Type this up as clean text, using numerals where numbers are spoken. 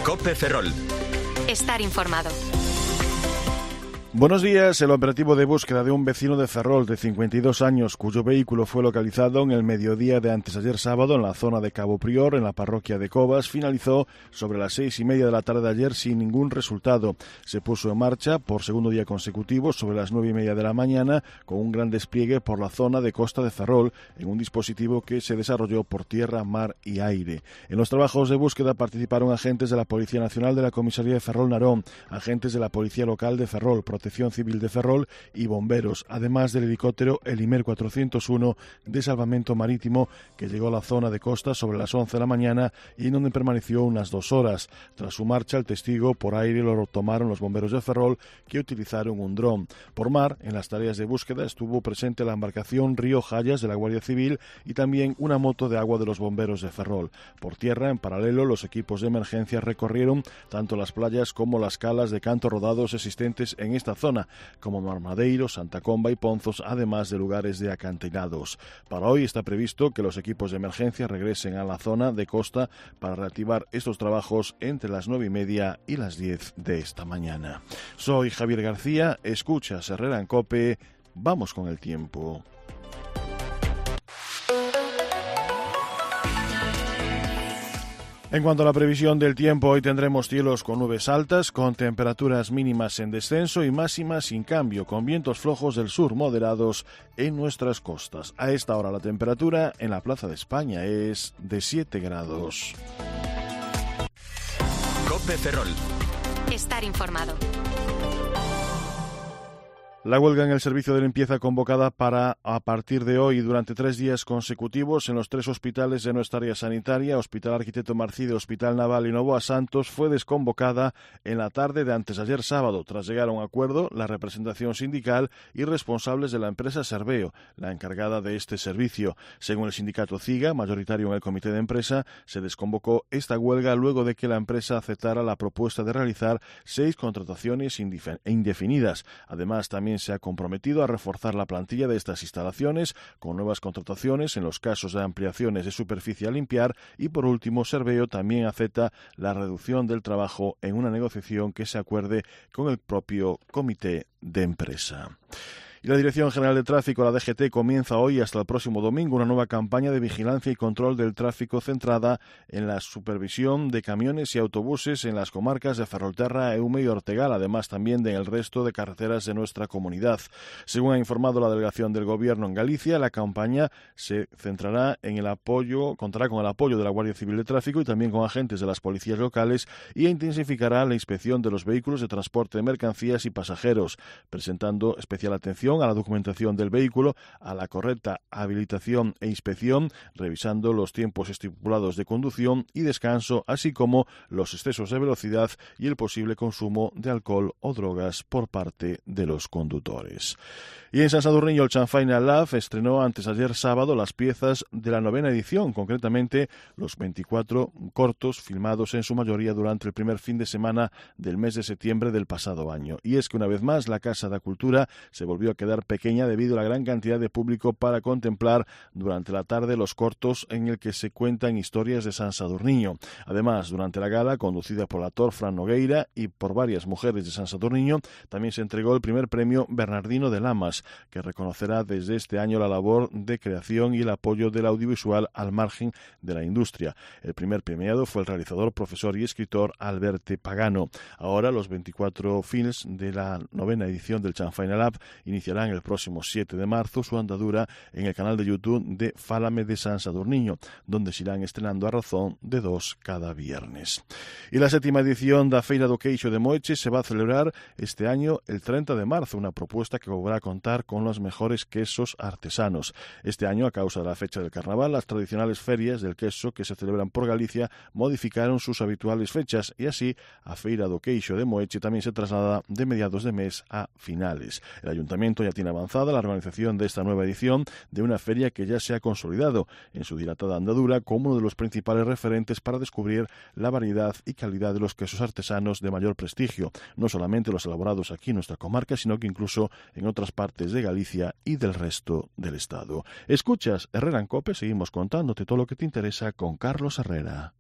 COPE Ferrol. Estar informado. Buenos días. El operativo de búsqueda de un vecino de Ferrol de 52 años cuyo vehículo fue localizado en el mediodía de antes ayer sábado en la zona de Cabo Prior, en la parroquia de Covas, finalizó sobre las 6:30 de la tarde de ayer sin ningún resultado. Se puso en marcha por segundo día consecutivo sobre las 9:30 de la mañana con un gran despliegue por la zona de costa de Ferrol en un dispositivo que se desarrolló por tierra, mar y aire. En los trabajos de búsqueda participaron agentes de la Policía Nacional de la Comisaría de Ferrol-Narón, agentes de la Policía Local de Ferrol, Protección Civil de Ferrol y bomberos, además del helicóptero Elimer 401 de salvamento marítimo que llegó a la zona de costa sobre las 11 de la mañana y en donde permaneció unas 2 horas. Tras su marcha, el testigo por aire lo tomaron los bomberos de Ferrol, que utilizaron un dron. Por mar, en las tareas de búsqueda estuvo presente la embarcación Río Jayas de la Guardia Civil y también una moto de agua de los bomberos de Ferrol. Por tierra, en paralelo, los equipos de emergencia recorrieron tanto las playas como las calas de canto rodados existentes en esta zona, como Marmadeiro, Santa Comba y Ponzos, además de lugares de acantilados. Para hoy está previsto que los equipos de emergencia regresen a la zona de costa para reactivar estos trabajos entre las 9:30 y las 10 de esta mañana. Soy Javier García, escuchas Herrera en COPE, vamos con el tiempo. En cuanto a la previsión del tiempo, hoy tendremos cielos con nubes altas, con temperaturas mínimas en descenso y máximas sin cambio, con vientos flojos del sur moderados en nuestras costas. A esta hora la temperatura en la Plaza de España es de 7 grados. COPE Ferrol. Estar informado. La huelga en el servicio de limpieza convocada para a partir de hoy durante 3 días consecutivos en los 3 hospitales de nuestra área sanitaria, Hospital Arquitecto Marcide, Hospital Naval y Novoa Santos, fue desconvocada en la tarde de antes ayer sábado, tras llegar a un acuerdo la representación sindical y responsables de la empresa Serveo, la encargada de este servicio. Según el sindicato CIGA, mayoritario en el comité de empresa, se desconvocó esta huelga luego de que la empresa aceptara la propuesta de realizar 6 contrataciones indefinidas. Además, también se ha comprometido a reforzar la plantilla de estas instalaciones con nuevas contrataciones en los casos de ampliaciones de superficie a limpiar y, por último, Serveo también acepta la reducción del trabajo en una negociación que se acuerde con el propio comité de empresa. Y la Dirección General de Tráfico, la DGT, comienza hoy hasta el próximo domingo una nueva campaña de vigilancia y control del tráfico centrada en la supervisión de camiones y autobuses en las comarcas de Ferrolterra, Eume y Ortegal, además también en el resto de carreteras de nuestra comunidad. Según ha informado la delegación del Gobierno en Galicia, la campaña se centrará en el apoyo, contará con el apoyo de la Guardia Civil de Tráfico y también con agentes de las policías locales y intensificará la inspección de los vehículos de transporte de mercancías y pasajeros, presentando especial atención a la documentación del vehículo, a la correcta habilitación e inspección, revisando los tiempos estipulados de conducción y descanso, así como los excesos de velocidad y el posible consumo de alcohol o drogas por parte de los conductores. Y en San Sadurniño, el Chanfaina Lab estrenó antes ayer sábado las piezas de la 9ª edición, concretamente los 24 cortos filmados en su mayoría durante el primer fin de semana del mes de septiembre del pasado año. Y es que una vez más la Casa da Cultura se volvió a quedar pequeña debido a la gran cantidad de público para contemplar durante la tarde los cortos en el que se cuentan historias de San Sadurniño. Además, durante la gala, conducida por el actor Fran Nogueira y por varias mujeres de San Sadurniño, también se entregó el primer premio Bernardino de Lamas, que reconocerá desde este año la labor de creación y el apoyo del audiovisual al margen de la industria. El primer premiado fue el realizador, profesor y escritor Alberto Pagano. Ahora los 24 films de la 9ª edición del Chanfaina Lab iniciarán el próximo 7 de marzo su andadura en el canal de YouTube de Fálame de San Sadurniño, donde se irán estrenando a razón de 2 cada viernes. Y la 7ª edición da Feira do Queixo de Moeche se va a celebrar este año el 30 de marzo, una propuesta que volverá a contar con los mejores quesos artesanos. Este año, a causa de la fecha del carnaval, las tradicionales ferias del queso que se celebran por Galicia modificaron sus habituales fechas y así a Feira do Queixo de Moeche también se traslada de mediados de mes a finales. El Ayuntamiento ya tiene avanzada la organización de esta nueva edición de una feria que ya se ha consolidado en su dilatada andadura como uno de los principales referentes para descubrir la variedad y calidad de los quesos artesanos de mayor prestigio, no solamente los elaborados aquí en nuestra comarca, sino que incluso en otras partes de Galicia y del resto del Estado. Escuchas Herrera en COPE, seguimos contándote todo lo que te interesa con Carlos Herrera.